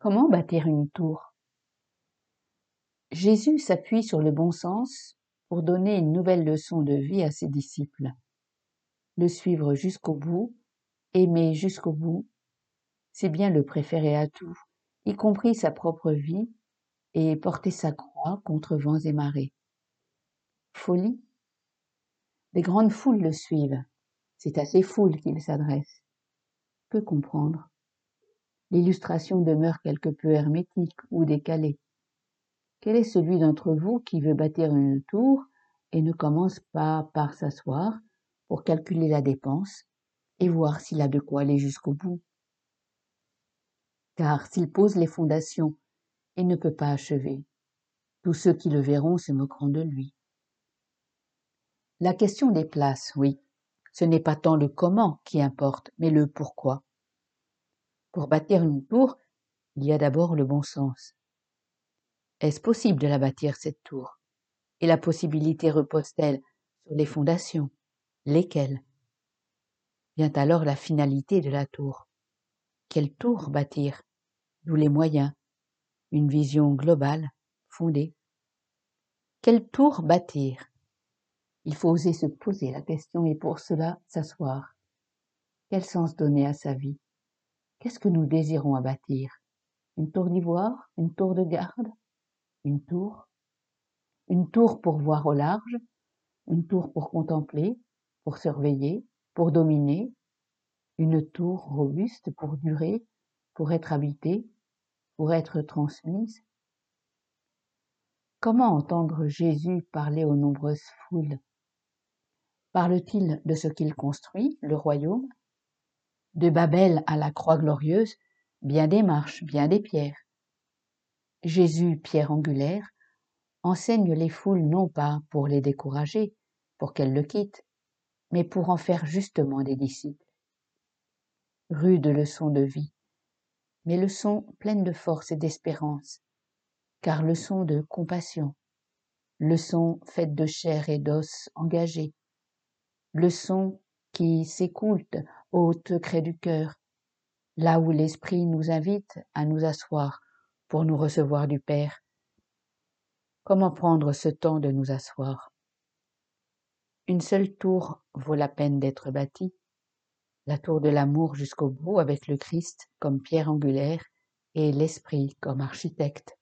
Comment bâtir une tour? Jésus s'appuie sur le bon sens pour donner une nouvelle leçon de vie à ses disciples. Le suivre jusqu'au bout, aimer jusqu'au bout, c'est bien le préférer à tout, y compris sa propre vie, et porter sa croix contre vents et marées. Folie? Les grandes foules le suivent. C'est à ces foules qu'il s'adresse. Que comprendre? L'illustration demeure quelque peu hermétique ou décalée. Quel est celui d'entre vous qui veut bâtir une tour et ne commence pas par s'asseoir pour calculer la dépense et voir s'il a de quoi aller jusqu'au bout? Car s'il pose les fondations, il ne peut pas achever. Tous ceux qui le verront se moqueront de lui. La question des places, oui, ce n'est pas tant le comment qui importe, mais le pourquoi. Pour bâtir une tour, il y a d'abord le bon sens. Est-ce possible de la bâtir, cette tour? Et la possibilité repose-t-elle sur les fondations? Lesquelles? Vient alors la finalité de la tour. Quelle tour bâtir? D'où les moyens? Une vision globale, fondée. Quelle tour bâtir? Il faut oser se poser la question et pour cela s'asseoir. Quel sens donner à sa vie? Qu'est-ce que nous désirons à bâtir? Une tour d'ivoire? Une tour de garde? Une tour? Une tour pour voir au large? Une tour pour contempler? Pour surveiller? Pour dominer? Une tour robuste pour durer? Pour être habitée? Pour être transmise? Comment entendre Jésus parler aux nombreuses foules? Parle-t-il de ce qu'il construit, le royaume? De Babel à la croix glorieuse, bien des marches, bien des pierres. Jésus, pierre angulaire, enseigne les foules non pas pour les décourager, pour qu'elles le quittent, mais pour en faire justement des disciples. Rude leçon de vie, mais leçon pleine de force et d'espérance, car leçon de compassion, leçon faite de chair et d'os engagés, leçon qui s'écoute au secret du cœur, là où l'Esprit nous invite à nous asseoir pour nous recevoir du Père. Comment prendre ce temps de nous asseoir? Une seule tour vaut la peine d'être bâtie, la tour de l'amour jusqu'au bout avec le Christ comme pierre angulaire et l'Esprit comme architecte.